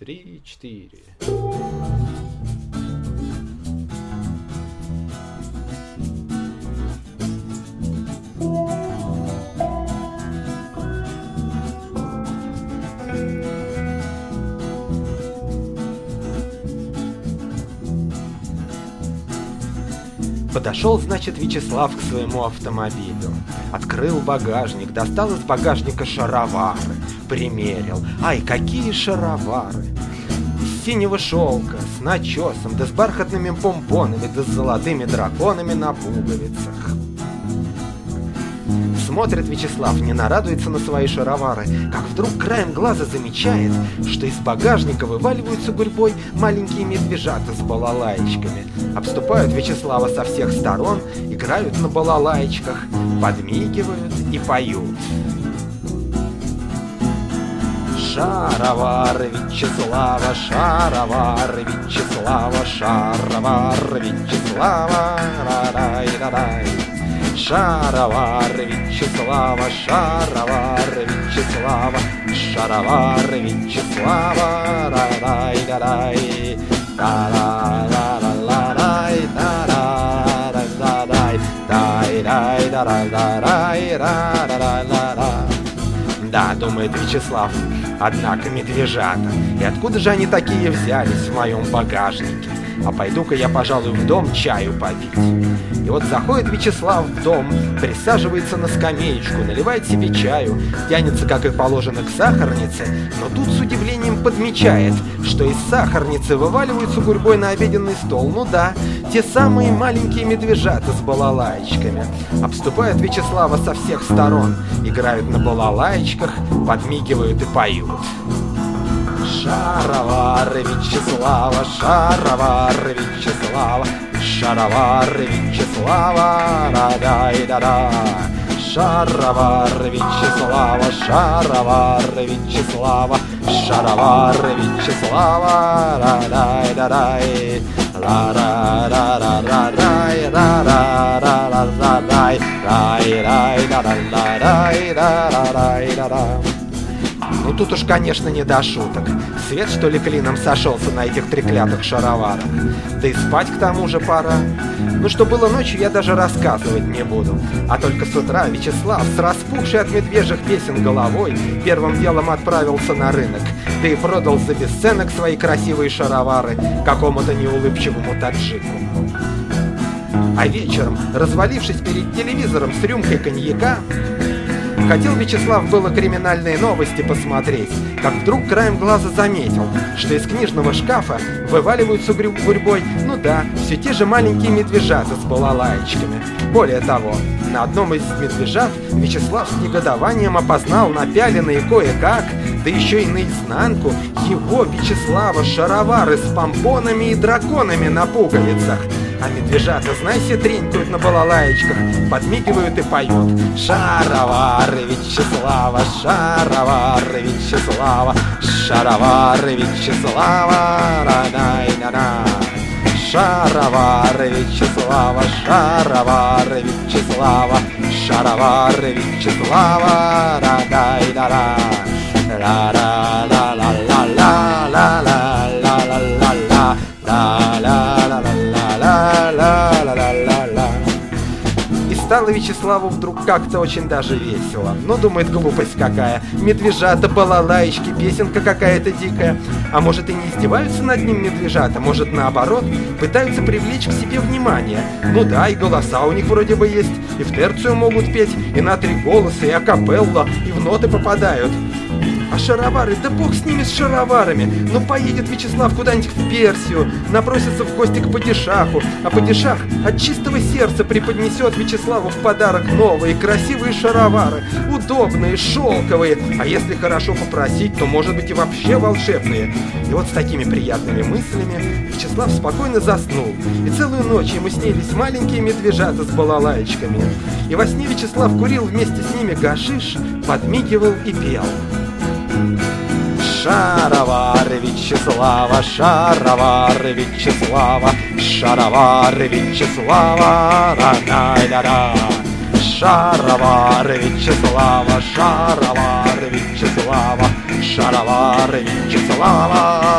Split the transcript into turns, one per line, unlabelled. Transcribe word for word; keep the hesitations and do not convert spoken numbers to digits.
три, четыре. Подошел, значит, Вячеслав к своему автомобилю. Открыл багажник, достал из багажника шаровары. Примерил. Ай, какие шаровары! Из синего шелка, с начесом, да с бархатными помпонами, да с золотыми драконами на пуговицах. Смотрит Вячеслав, не нарадуется на свои шаровары, как вдруг краем глаза замечает, что из багажника вываливаются гурьбой маленькие медвежата с балалаечками. Обступают Вячеслава со всех сторон, играют на балалаечках, подмигивают и поют. Шаровары Вячеслава, шаровары Вячеслава, шаровары Вячеслава, ра-рай-ра-рай. Шаровары Вячеслава, шаровары Вячеслава, шаровары Вячеслава, ра-рай-ра-рай, та-ра-ра-ра-ра-рай, та-ра-ра-ра-рай, тай-рай-ра-ра-рай, ра-ра-ра-ра-ра. Да, думает Вячеслав, однако медвежата. И откуда же они такие взялись в моем багажнике? А пойду-ка я, пожалуй, в дом чаю попить. И вот заходит Вячеслав в дом, присаживается на скамеечку, наливает себе чаю, тянется, как и положено, к сахарнице, но тут с удивлением подмечает, что из сахарницы вываливаются гурьбой на обеденный стол. Ну да, те самые маленькие медвежата с балалаечками. Обступают Вячеслава со всех сторон, играют на балалаечках, подмигивают и поют. Шаровары Вячеслава, шаровары Вячеслава, шаровары Вячеслава, ра-дай-да-да. Шаровары Вячеслава, шаровары Вячеслава, шаровары Вячеслава, ра-дай-да-дай, ра-ра-ра-ра-ра-рай, ра-ра-ра-ра-ра-рай, рай-рай-да-да-да-рай, ра-ра-рай-да-да. Ну тут уж, конечно, не до шуток. Свет, что ли, клином сошелся на этих треклятых шароварах. Да и спать к тому же пора. Ну что было ночью, я даже рассказывать не буду. А только с утра Вячеслав, с распухшей от медвежьих песен головой, первым делом отправился на рынок. Да и продал за бесценок свои красивые шаровары какому-то неулыбчивому таджику. А вечером, развалившись перед телевизором с рюмкой коньяка, хотел Вячеслав было криминальные новости посмотреть, как вдруг краем глаза заметил, что из книжного шкафа вываливаются гурьбой, ну да, все те же маленькие медвежата с балалаечками. Более того, на одном из медвежат Вячеслав с негодованием опознал напяленные кое-как, да еще и наизнанку, его, Вячеслава, шаровары с помпонами и драконами на пуговицах. А медвежата, знай се, тренькают на балалаечках, подмигивают и поют. Шаровары Вячеслава, шаровары Вячеслава, шаровары Вячеслава, ра-дай-да-да. Шаровары Вячеслава, шаровары Вячеслава, шаровары Вячеслава, ра-дай-да-да. Ла-ла-ла-ла-ла-ла-ла-ла-ла-ла, ла-ла-ла-ла-ла-ла-ла-ла. И стало Вячеславу вдруг как-то очень даже весело. Ну, думает, глупость какая. Медвежата, балалаечки, песенка какая-то дикая. А может, и не издеваются над ним медвежата? Может, наоборот, пытаются привлечь к себе внимание? Ну да, и голоса у них вроде бы есть. И в терцию могут петь, и на три голоса, и акапелла, и в ноты попадают. А шаровары, да бог с ними, с шароварами. Ну поедет Вячеслав куда-нибудь в Персию, напросится в гости к падишаху, а падишах от чистого сердца преподнесет Вячеславу в подарок новые красивые шаровары, удобные, шелковые, а если хорошо попросить, то может быть и вообще волшебные. И вот с такими приятными мыслями Вячеслав спокойно заснул, и целую ночь ему снились маленькие медвежата с балалаечками. И во сне Вячеслав курил вместе с ними гашиш, подмигивал и пел. Шаровары Вячеслава, шаровары Вячеслава, шаровары Вячеслава, ра-дай-да-да. Шаровары Вячеслава, шаровары Вячеслава, шаровары Вячеслава,